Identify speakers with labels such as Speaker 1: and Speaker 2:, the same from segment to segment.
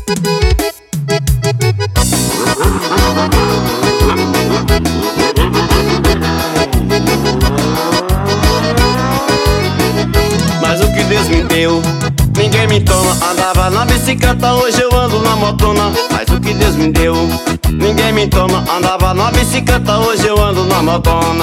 Speaker 1: Mas o que Deus me deu, ninguém me toma. Andava na bicicleta, hoje eu ando na motona. Mas o que Deus me deu, ninguém me toma. Andava na bicicleta, hoje eu ando na motona.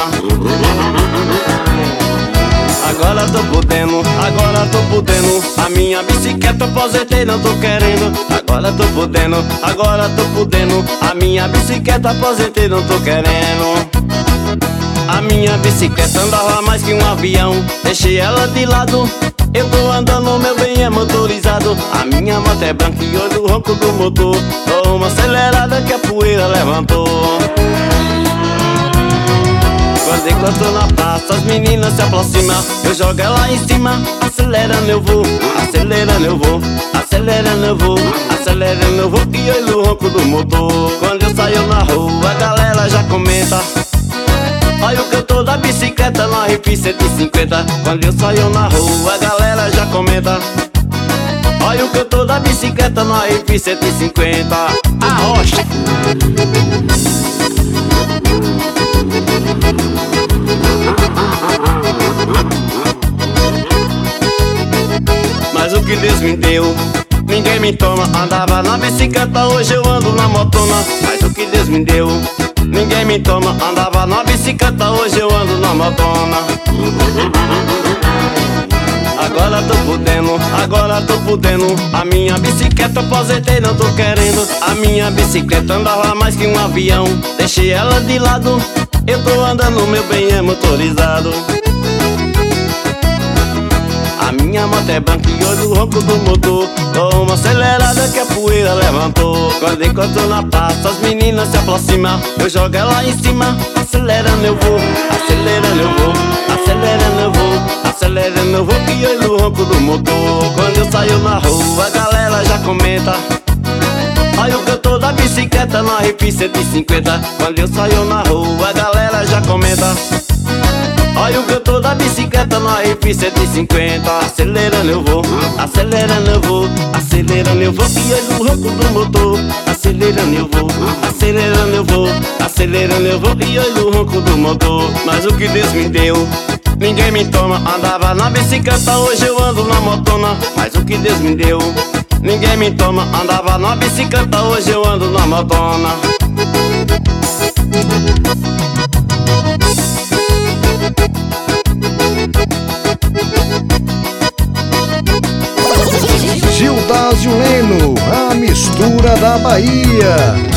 Speaker 1: Agora tô podendo, a minha bicicleta aposentei, não tô querendo. Agora tô podendo, a minha bicicleta aposentei, não tô querendo. A minha bicicleta andava mais que um avião, deixei ela de lado, eu tô andando, meu bem, é motorizado. A minha moto é branca e olho o ronco do motor. Dou uma acelerada que a poeira levantou. Quando eu tô na praça, as meninas se aproximam, eu jogo ela em cima. Acelerando eu vou, acelerando eu vou, acelerando eu vou, acelerando eu vou. E olho o ronco do motor. Quando eu saio na rua, a galera já comenta: olha o cantor da bicicleta no RP 150. Quando eu saio na rua, a galera já comenta: olha o cantor da bicicleta no RP 150. Arrocha! Mas o que Deus me deu, ninguém me toma. Andava na bicicleta, hoje eu ando na motona. Mas o que Deus me deu, ninguém me toma. Andava na bicicleta, hoje eu ando na motona. Agora tô podendo, a minha bicicleta aposentei, não tô querendo. A minha bicicleta andava mais que um avião, deixei ela de lado, eu tô andando, meu bem, é motorizado. A minha moto é branca e olho o ronco do motor. Dou uma acelerada que a poeira levantou. Quando encontro na praça, as meninas se aproximam, eu jogo ela em cima. Acelerando eu vou, acelerando eu vou, acelerando eu vou, acelerando eu vou. E olho o ronco do motor. Quando eu saio na rua, a galera já comenta: olha o cantor da bicicleta no RP 150. Quando eu saio na rua, a galera já comenta: olha o cantor da bicicleta no RP 150. Acelerando eu vou, acelerando eu vou, acelerando eu vou. E olho o ronco do motor. Acelerando eu vou, acelerando eu vou, acelerando eu vou. E olho o ronco do motor. Mas o que Deus me deu, ninguém me toma. Andava na bicicleta, hoje eu ando na motona. Mas o que Deus me deu, ninguém me toma. Andava na bicicleta, hoje eu ando na motona.
Speaker 2: Gildásio Leno, a mistura da Bahia.